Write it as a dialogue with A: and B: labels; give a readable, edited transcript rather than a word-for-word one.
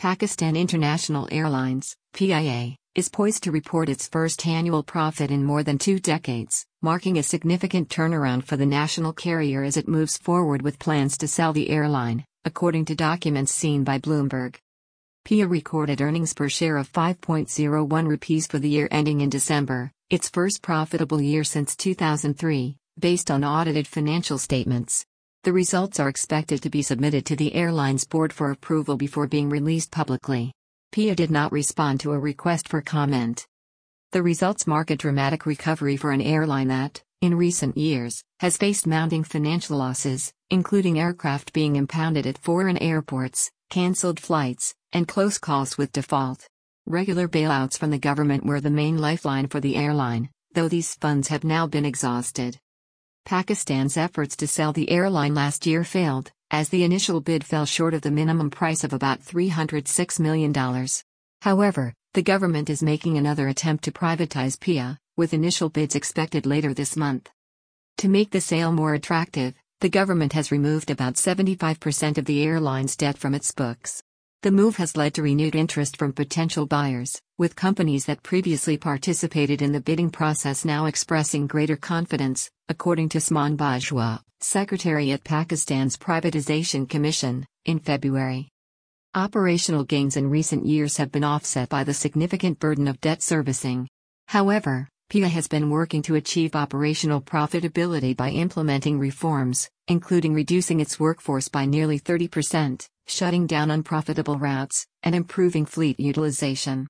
A: Pakistan International Airlines, PIA, is poised to report its first annual profit in more than 2 decades, marking a significant turnaround for the national carrier as it moves forward with plans to sell the airline, according to documents seen by Bloomberg. PIA recorded earnings per share of 5.01 rupees for the year ending in December, its first profitable year since 2003, based on audited financial statements. The results are expected to be submitted to the airline's board for approval before being released publicly. PIA did not respond to a request for comment. The results mark a dramatic recovery for an airline that, in recent years, has faced mounting financial losses, including aircraft being impounded at foreign airports, cancelled flights, and close calls with default. Regular bailouts from the government were the main lifeline for the airline, though these funds have now been exhausted. Pakistan's efforts to sell the airline last year failed, as the initial bid fell short of the minimum price of about $306 million. However, the government is making another attempt to privatize PIA, with initial bids expected later this month. To make the sale more attractive, the government has removed about 75% of the airline's debt from its books. The move has led to renewed interest from potential buyers, with companies that previously participated in the bidding process now expressing greater confidence, according to Usman Bajwa, secretary at Pakistan's Privatization Commission, in February. Operational gains in recent years have been offset by the significant burden of debt servicing. However, PIA has been working to achieve operational profitability by implementing reforms, including reducing its workforce by nearly 30%, shutting down unprofitable routes, and improving fleet utilization.